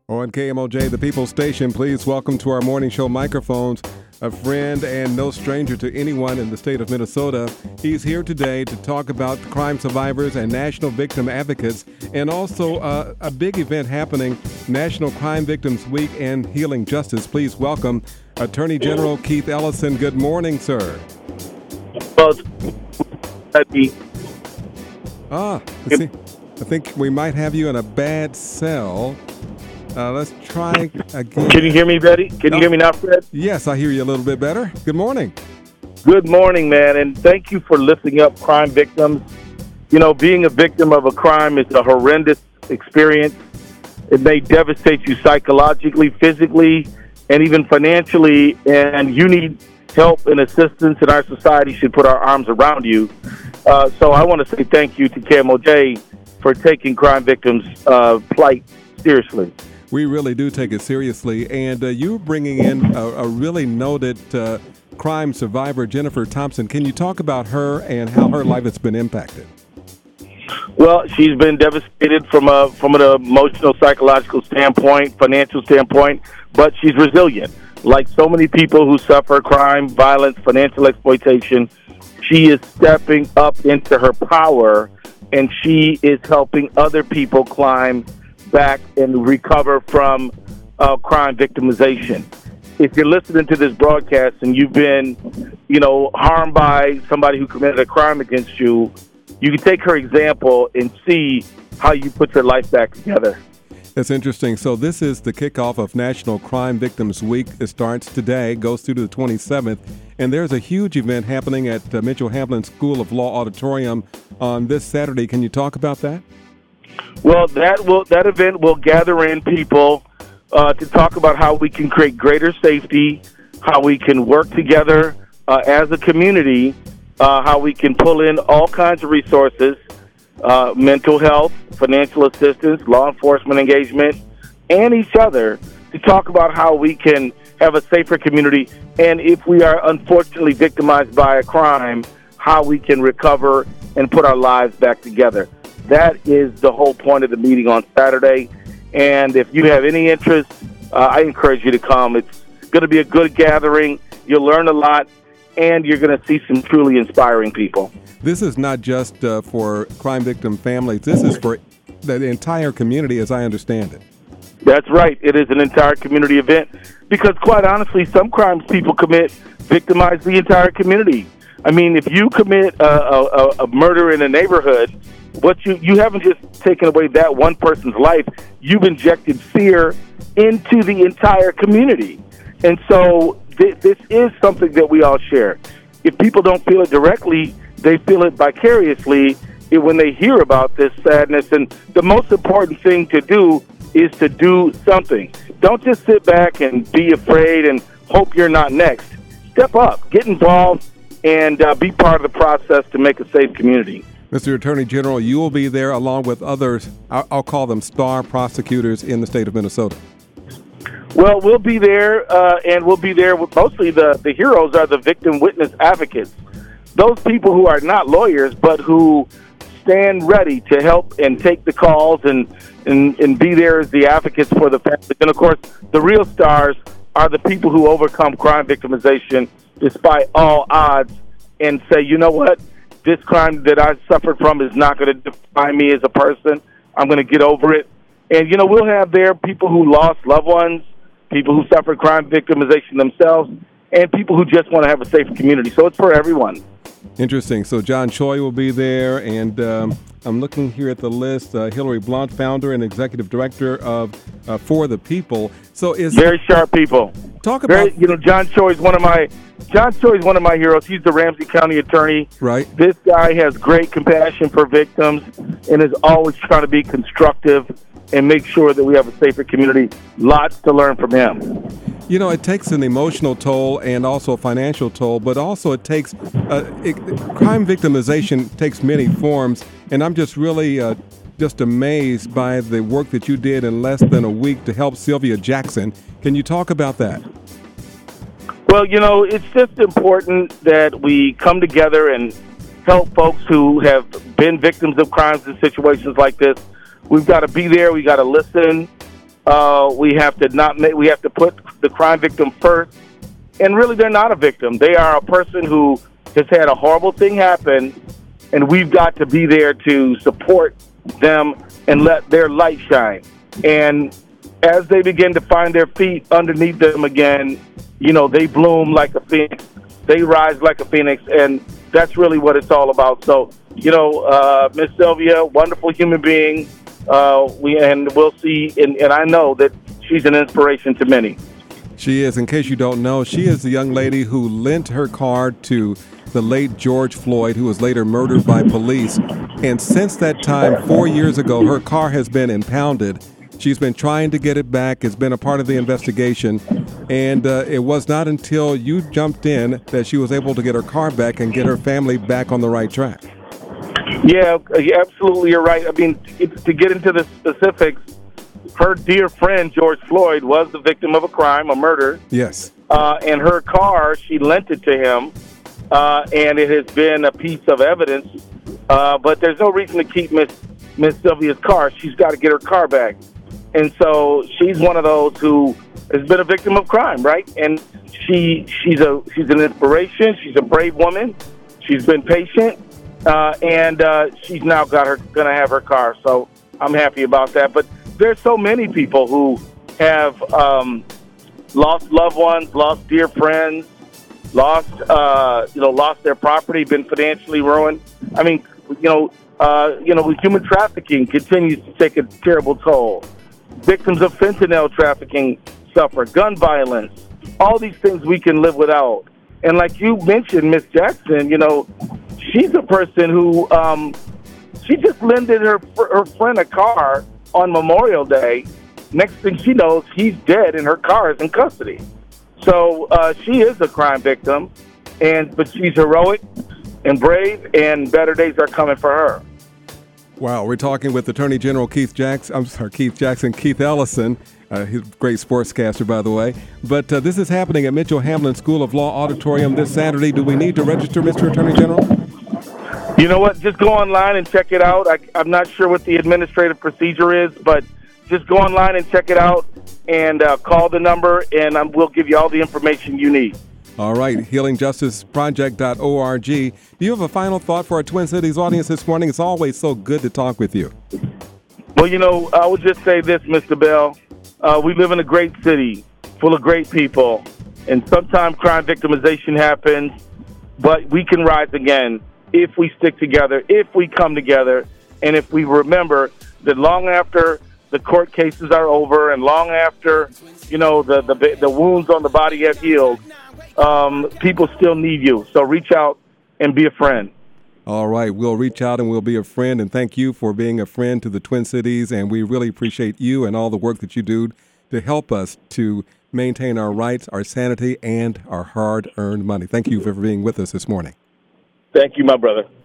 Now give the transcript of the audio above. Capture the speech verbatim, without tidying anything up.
On K M O J, the People's Station, please welcome to our morning show microphones a friend and no stranger to anyone in the state of Minnesota. He's here today to talk about crime survivors and national victim advocates, and also uh, a big event happening, National Crime Victims Week and Healing Justice. Please welcome Attorney General Keith Ellison. Good morning, sir. Well, ah, let's see. I think we might have you in a bad cell. Uh, let's try again. Can you hear me, Betty? Can you hear me now, Fred? Yes, I hear you a little bit better. Good morning. Good morning, man, and thank you for lifting up crime victims. You know, being a victim of a crime is a horrendous experience. It may devastate you psychologically, physically, and even financially, and you need help and assistance, and our society should put our arms around you. Uh, so I want to say thank you to K M O J for taking crime victims' uh, plight seriously. We really do take it seriously, and uh, you're bringing in a, a really noted uh, crime survivor, Jennifer Thompson. Can you talk about her and how her life has been impacted? Well, she's been devastated from a from an emotional, psychological standpoint, financial standpoint, but she's resilient. Like so many people who suffer crime, violence, financial exploitation, she is stepping up into her power, and she is helping other people climb back and recover from uh, crime victimization. If you're listening to this broadcast and you've been, you know, harmed by somebody who committed a crime against you, you can take her example and see how you put your life back together. That's interesting. So this is the kickoff of National Crime Victims Week. It starts today, goes through to the twenty-seventh, and there's a huge event happening at uh, Mitchell Hamlin School of Law Auditorium on this Saturday. Can you talk about that? Well, that will that event will gather in people uh, to talk about how we can create greater safety, how we can work together uh, as a community, uh, how we can pull in all kinds of resources, uh, mental health, financial assistance, law enforcement engagement, and each other to talk about how we can have a safer community, and if we are unfortunately victimized by a crime, how we can recover and put our lives back together. That is the whole point of the meeting on Saturday. And if you have any interest, uh, I encourage you to come. It's going to be a good gathering. You'll learn a lot, and you're going to see some truly inspiring people. This is not just uh, for crime victim families. This is for the entire community, as I understand it. That's right. It is an entire community event because, quite honestly, some crimes people commit victimize the entire community. I mean, if you commit a, a, a murder in a neighborhood, what you you haven't just taken away that one person's life, you've injected fear into the entire community. And so th- this is something that we all share. If people don't feel it directly, they feel it vicariously when they hear about this sadness. And the most important thing to do is to do something. Don't just sit back and be afraid and hope you're not next. Step up, get involved, and uh, be part of the process to make a safe community. Mister Attorney General, you will be there along with others, I'll, I'll call them star prosecutors in the state of Minnesota. Well, we'll be there, uh, and we'll be there with mostly the, the heroes are the victim witness advocates. Those people who are not lawyers, but who stand ready to help and take the calls and, and, and be there as the advocates for the family. And, of course, the real stars are the people who overcome crime victimization despite all odds and say, you know what? This crime that I suffered from is not going to define me as a person. I'm going to get over it. And, you know, we'll have there people who lost loved ones, people who suffered crime victimization themselves, and people who just want to have a safe community. So it's for everyone. Interesting. So John Choi will be there, and um, I'm looking here at the list. Uh, Hillary Blount, founder and executive director of uh, For the People. So is very sharp people. Talk about very, you know, John Choi is one of my John Choi is one of my heroes. He's the Ramsey County attorney. Right. This guy has great compassion for victims and is always trying to be constructive and make sure that we have a safer community. Lots to learn from him. You know, it takes an emotional toll and also a financial toll, but also it takes uh, it, crime victimization takes many forms, and I'm just really uh, just amazed by the work that you did in less than a week to help Sylvia Jackson. Can you talk about that? Well, you know, it's just important that we come together and help folks who have been victims of crimes in situations like this. We've got to be there. We've got to listen. Uh, we have to not make, we have to put the crime victim first. And really, they're not a victim. They are a person who has had a horrible thing happen, and we've got to be there to support them and let their light shine. And as they begin to find their feet underneath them again, you know, they bloom like a phoenix. They rise like a phoenix, and that's really what it's all about. So, you know, uh, Miss Sylvia, wonderful human being. Uh, we and we'll see, and, and I know that she's an inspiration to many. She is. In case you don't know, she is the young lady who lent her car to the late George Floyd, who was later murdered by police. And since that time, four years ago, her car has been impounded. She's been trying to get it back. It's been a part of the investigation. And uh, it was not until you jumped in that she was able to get her car back and get her family back on the right track. Yeah, absolutely, you're right. I mean, to get into the specifics, her dear friend, George Floyd, was the victim of a crime, a murder. Yes. Uh, and her car, she lent it to him, uh, and it has been a piece of evidence. Uh, but there's no reason to keep Miss Miss Sylvia's car. She's got to get her car back. And so she's one of those who has been a victim of crime, right? And she she's a she's an inspiration. She's a brave woman. She's been patient, uh, and uh, she's now got her going to have her car. So I'm happy about that. But there's so many people who have um, lost loved ones, lost dear friends, lost uh, you know lost their property, been financially ruined. I mean, you know, uh, you know, human trafficking continues to take a terrible toll. Victims of fentanyl trafficking suffer, gun violence, all these things we can live without. And like you mentioned, Miss Jackson, you know, she's a person who um, she just lended her her friend a car on Memorial Day. Next thing she knows, he's dead and her car is in custody. So uh, she is a crime victim, and but she's heroic and brave, and better days are coming for her. Wow, we're talking with Attorney General Keith Jackson. I'm sorry, Keith Jackson, Keith Ellison. Uh, he's a great sportscaster, by the way. But uh, this is happening at Mitchell Hamlin School of Law Auditorium this Saturday. Do we need to register, Mister Attorney General? You know what? Just go online and check it out. I, I'm not sure what the administrative procedure is, but just go online and check it out, and uh, call the number, and um, we'll give you all the information you need. All right, healing justice project dot org. Do you have a final thought for our Twin Cities audience this morning? It's always so good to talk with you. Well, you know, I would just say this, Mister Bell. Uh, we live in a great city full of great people, and sometimes crime victimization happens, but we can rise again if we stick together, if we come together, and if we remember that long after the court cases are over and long after, you know, the, the, the wounds on the body have healed, um, people still need you. So reach out and be a friend. All right, we'll reach out and we'll be a friend, and thank you for being a friend to the Twin Cities, and we really appreciate you and all the work that you do to help us to maintain our rights, our sanity, and our hard-earned money. Thank you for being with us this morning. Thank you, my brother.